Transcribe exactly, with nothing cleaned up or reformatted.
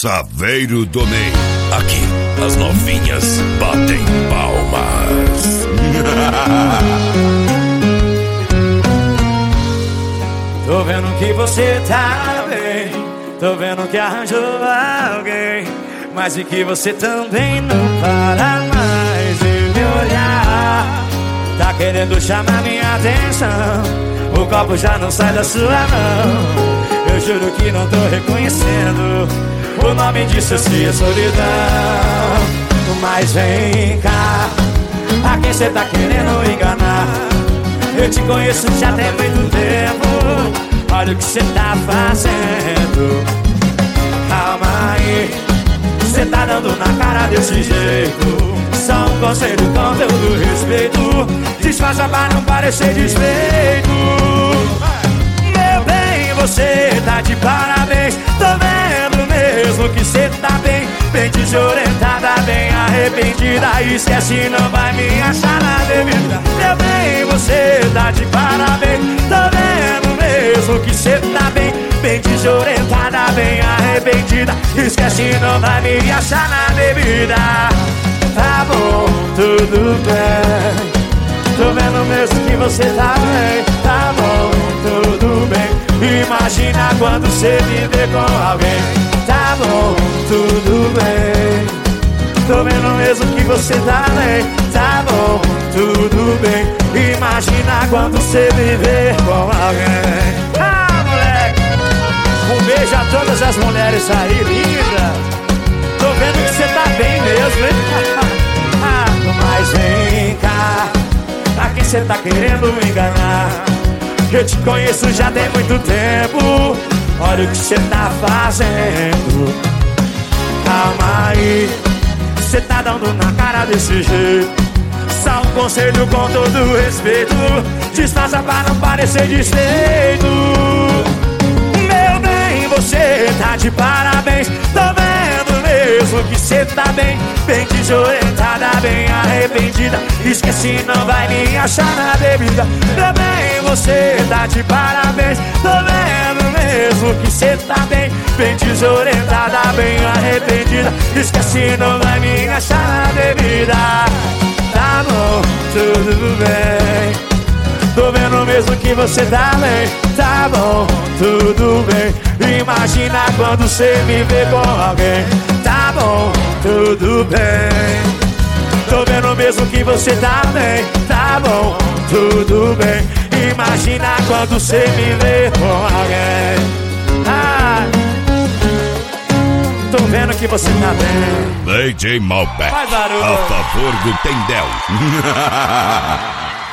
Saveiro do Ney. Aqui, as novinhas batem palmas. Tô vendo que você tá bem, tô vendo que arranjou alguém, mas e que você também não para mais de me olhar. Tá querendo chamar minha atenção, o copo já não sai da sua mão. Eu juro que não tô reconhecendo, o nome disso se é solidão. Mas vem cá, a quem cê tá querendo enganar? Eu te conheço já tem muito tempo, olha o que cê tá fazendo. Calma aí, cê tá dando na cara desse jeito. Só um conselho com todo respeito, disfarça pra não parecer desfeito. Meu bem, você tá de parabéns, tô vendo mesmo que cê tá bem, bem desorientada, bem arrependida. Esquece, não vai me achar na bebida. Meu bem, você tá de parabéns, tô vendo mesmo que cê tá bem, bem desorientada, bem arrependida. Esquece, não vai me achar na bebida. Tá bom, tudo bem, tô vendo mesmo que você tá bem. Tá bom, tudo bem, imagina quando você me vê com alguém. Tá bom, tudo bem, tô vendo mesmo que você tá bem. Tá bom, tudo bem, imagina quando você me vê com alguém. Ah, moleque! Um beijo a todas as mulheres aí, linda. Tô vendo que você tá bem mesmo, hein? Mas vem cá, a quem cê tá querendo enganar? Eu te conheço já tem muito tempo, olha o que cê tá fazendo. Calma aí, cê tá dando na cara desse jeito. Só um conselho com todo respeito, disfarça pra não parecer desfeito. Meu bem, você tá de parabéns, tô vendo mesmo que cê tá bem, bem desorientada, bem arrependida. Esqueci, não vai me achar na bebida. Meu bem, você tá de parabéns, tô vendo mesmo que cê tá bem, bem desorientada, bem arrependida. Esqueci, não vai me achar na bebida. Tá bom, tudo bem, tô vendo mesmo que você tá bem. Tá bom, tudo bem, imagina quando você me vê com alguém. Tá bom, tudo bem, tô vendo mesmo que você tá bem. Tá bom, tudo bem, imagina quando você me vê com alguém. Ah, tô vendo que você tá bem. D J Malbec, Faz barulho. a favor do Tendel.